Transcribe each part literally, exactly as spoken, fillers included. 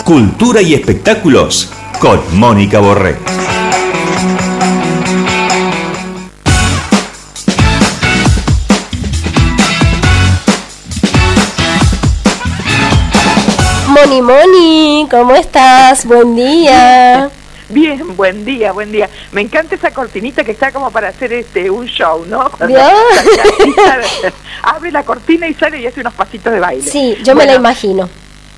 Cultura y espectáculos con Mónica Borré. Moni Moni, ¿cómo estás? Buen día. Bien, buen día, buen día. Me encanta esa cortinita que está como para hacer este un show, ¿no? Abre la cortina y sale y hace unos pasitos de baile. Sí, yo bueno, me la imagino.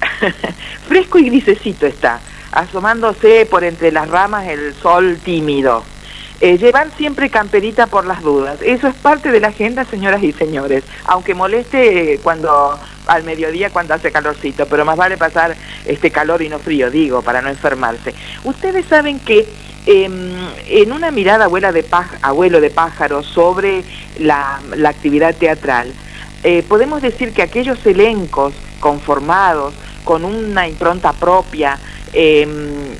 Fresco y grisecito está, asomándose por entre las ramas el sol tímido. Eh, llevan siempre camperita por las dudas. Eso es parte de la agenda, señoras y señores. Aunque moleste eh, cuando al mediodía cuando hace calorcito, pero más vale pasar este calor y no frío, digo, para no enfermarse. Ustedes saben que eh, en una mirada abuela de páj- abuelo de pájaro sobre la, la actividad teatral, eh, podemos decir que aquellos elencos conformados con una impronta propia eh,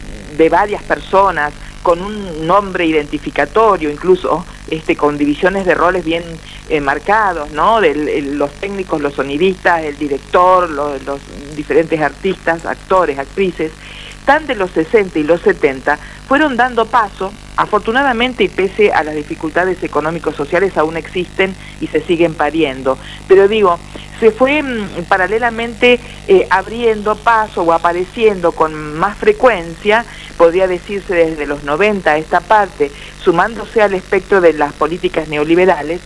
de varias personas, con un nombre identificatorio, incluso este con divisiones de roles bien eh, marcados, ¿no? Del, el, los técnicos, los sonidistas, el director, los, los diferentes artistas, actores, actrices, tan de los sesenta y los setenta, fueron dando paso, afortunadamente y pese a las dificultades económicos sociales aún existen y se siguen pariendo, pero digo, se fue mm, paralelamente eh, abriendo paso o apareciendo con más frecuencia, podría decirse desde los noventa a esta parte, sumándose al espectro de las políticas neoliberales,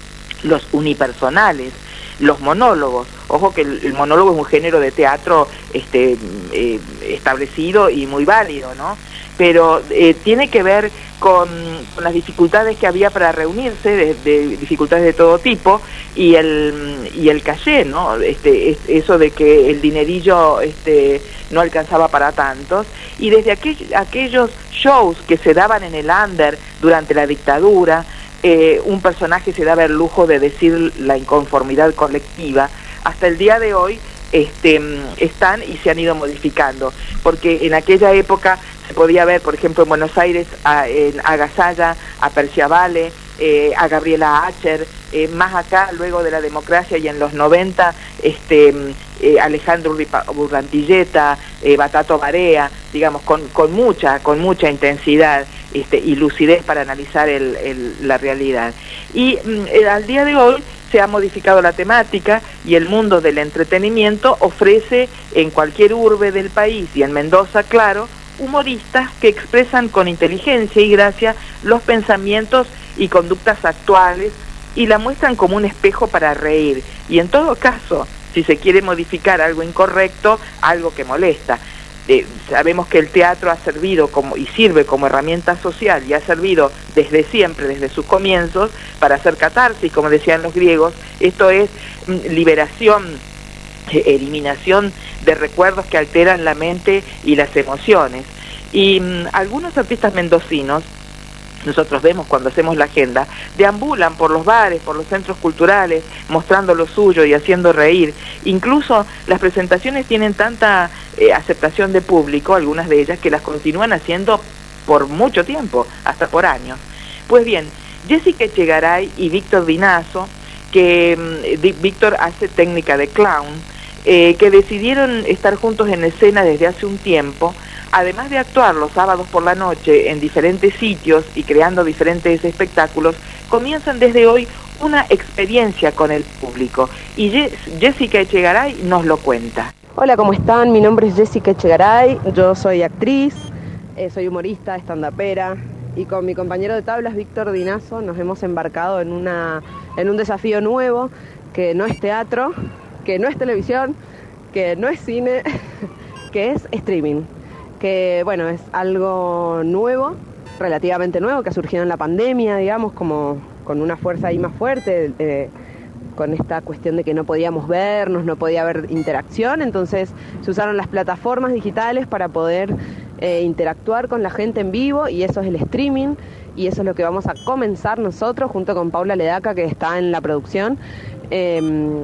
los unipersonales, los monólogos. Ojo que el, el monólogo es un género de teatro este, eh, establecido y muy válido, ¿no? Pero eh, tiene que ver con, con las dificultades que había para reunirse, de, de dificultades de todo tipo, y el y el caché, ¿no? Este, es, eso de que el dinerillo este, no alcanzaba para tantos, y desde aquel, aquellos shows que se daban en el under durante la dictadura, eh, un personaje se daba el lujo de decir la inconformidad colectiva, hasta el día de hoy este, están y se han ido modificando, porque en aquella época se podía ver, por ejemplo, en Buenos Aires, a, en, a Gasalla, a Perciavale, eh, a Gabriela Acher, eh, más acá, luego de la democracia y en los noventa, este, eh, Alejandro Burrantilleta, eh, Batato Barea, digamos, con, con mucha, con mucha intensidad este, y lucidez para analizar el, el, la realidad. Y eh, al día de hoy se ha modificado la temática y el mundo del entretenimiento ofrece en cualquier urbe del país y en Mendoza, claro, humoristas que expresan con inteligencia y gracia los pensamientos y conductas actuales y la muestran como un espejo para reír. Y en todo caso, si se quiere modificar algo incorrecto, algo que molesta. Eh, sabemos que el teatro ha servido como y sirve como herramienta social y ha servido desde siempre, desde sus comienzos, para hacer catarsis, como decían los griegos. Esto es mm, liberación, eh, eliminación de recuerdos que alteran la mente y las emociones. Y mmm, algunos artistas mendocinos, nosotros vemos cuando hacemos la agenda, deambulan por los bares, por los centros culturales, mostrando lo suyo y haciendo reír. Incluso las presentaciones tienen tanta eh, aceptación de público, algunas de ellas, que las continúan haciendo por mucho tiempo, hasta por años. Pues bien, Jessica Echegaray y Víctor Dinazo, que mm, Víctor hace técnica de clown, eh, que decidieron estar juntos en escena desde hace un tiempo, además de actuar los sábados por la noche en diferentes sitios y creando diferentes espectáculos, comienzan desde hoy una experiencia con el público. Y Jessica Echegaray nos lo cuenta. Hola, ¿cómo están? Mi nombre es Jessica Echegaray, yo soy actriz, eh, soy humorista, estandapera, y con mi compañero de tablas, Víctor Dinazo, nos hemos embarcado en, una, en un desafío nuevo, que no es teatro, que no es televisión, que no es cine, que es streaming. Que bueno, es algo nuevo, relativamente nuevo, que ha surgido en la pandemia, digamos, como con una fuerza ahí más fuerte, eh, con esta cuestión de que no podíamos vernos, no podía haber interacción, entonces se usaron las plataformas digitales para poder eh, interactuar con la gente en vivo, y eso es el streaming, y eso es lo que vamos a comenzar nosotros, junto con Paula Ledaca, que está en la producción, eh,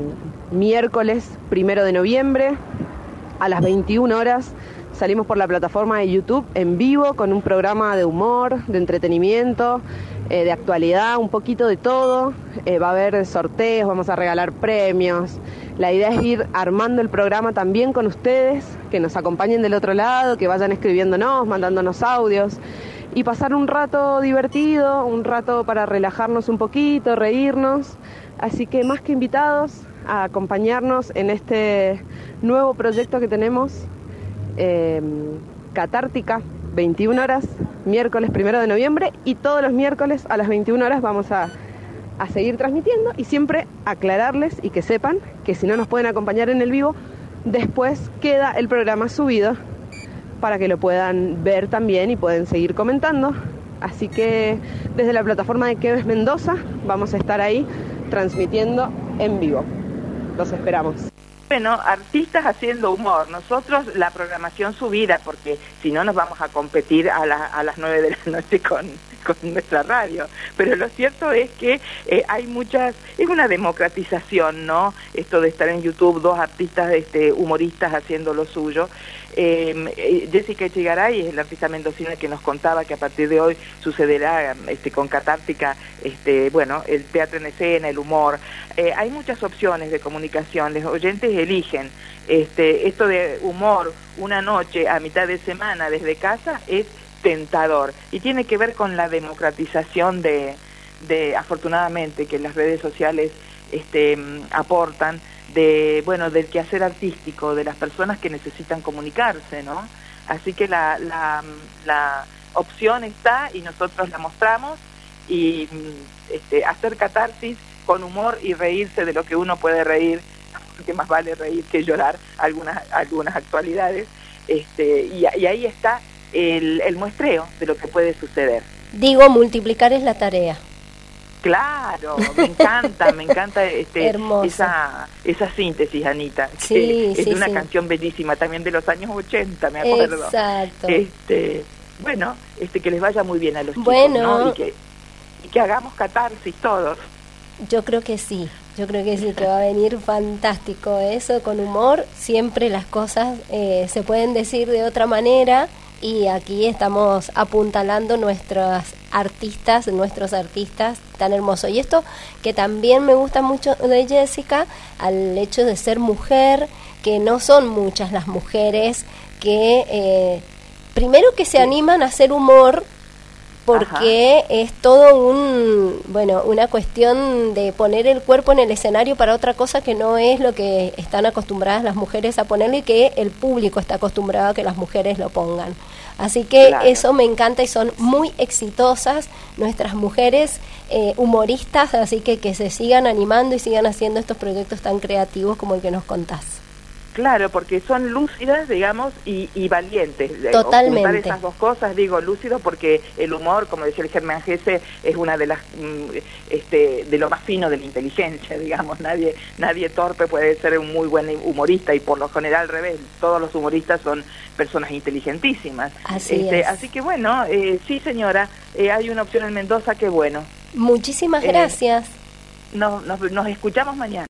miércoles primero de noviembre, a las veintiuna horas, salimos por la plataforma de YouTube en vivo con un programa de humor, de entretenimiento, eh, de actualidad, un poquito de todo. Eh, va a haber sorteos, vamos a regalar premios. La idea es ir armando el programa también con ustedes, que nos acompañen del otro lado, que vayan escribiéndonos, mandándonos audios y pasar un rato divertido, un rato para relajarnos un poquito, reírnos. Así que más que invitados a acompañarnos en este nuevo proyecto que tenemos, eh, Catártica, veintiuna horas, miércoles primero de noviembre, y todos los miércoles a las veintiuna horas vamos a, a seguir transmitiendo, y siempre aclararles y que sepan que si no nos pueden acompañar en el vivo, después queda el programa subido para que lo puedan ver también y pueden seguir comentando. Así que desde la plataforma de Queves Mendoza vamos a estar ahí transmitiendo en vivo. Los esperamos. Bueno, artistas haciendo humor, nosotros la programación subida, porque si no nos vamos a competir a, la, a las nueve de la noche con, con nuestra radio, pero lo cierto es que eh, hay muchas, es una democratización, ¿no? Esto de estar en YouTube, dos artistas este, humoristas haciendo lo suyo. Eh, Jessica Echegaray es la artista mendocina que nos contaba que a partir de hoy sucederá este, con Catártica, este, bueno, el teatro en escena, el humor. Eh, hay muchas opciones de comunicación, los oyentes eligen. Este, esto de humor una noche a mitad de semana desde casa es tentador y tiene que ver con la democratización de, de afortunadamente, que las redes sociales este, aportan, de bueno del quehacer artístico de las personas que necesitan comunicarse, ¿no? Así que la, la, la opción está y nosotros la mostramos, y este, hacer catarsis con humor y reírse de lo que uno puede reír, porque más vale reír que llorar algunas algunas actualidades, este, y, y ahí está el, el muestreo de lo que puede suceder. Digo, multiplicar es la tarea. Claro, me encanta, me encanta este, esa esa síntesis, Anita. Sí, es sí, una sí. canción bellísima, también de los años ochenta, me acuerdo. Exacto. Este, bueno, este que les vaya muy bien a los bueno, chicos, ¿no? Y que, y que hagamos catarsis todos. Yo creo que sí, yo creo que sí, que va a venir fantástico eso, con humor. Siempre las cosas eh, se pueden decir de otra manera, y aquí estamos apuntalando nuestros artistas, nuestros artistas tan hermosos. Y esto que también me gusta mucho de Jessica, al hecho de ser mujer, que no son muchas las mujeres que, eh, primero que se animan a hacer humor, porque Ajá. es todo un, bueno, una cuestión de poner el cuerpo en el escenario para otra cosa que no es lo que están acostumbradas las mujeres a ponerlo, y que el público está acostumbrado a que las mujeres lo pongan. Así que claro. Eso me encanta, y son muy exitosas nuestras mujeres eh, humoristas, así que que se sigan animando y sigan haciendo estos proyectos tan creativos como el que nos contás. Claro, porque son lúcidas, digamos, y, y valientes. Totalmente. Juntar esas dos cosas, digo, lúcido, porque el humor, como decía el Germán Gese, es una de las, este, de lo más fino de la inteligencia, digamos. Nadie, nadie torpe puede ser un muy buen humorista, y por lo general al revés, todos los humoristas son personas inteligentísimas. Así este, es. Así que bueno, eh, sí señora, eh, hay una opción en Mendoza, que bueno. Muchísimas gracias. Eh, nos, nos, nos escuchamos mañana.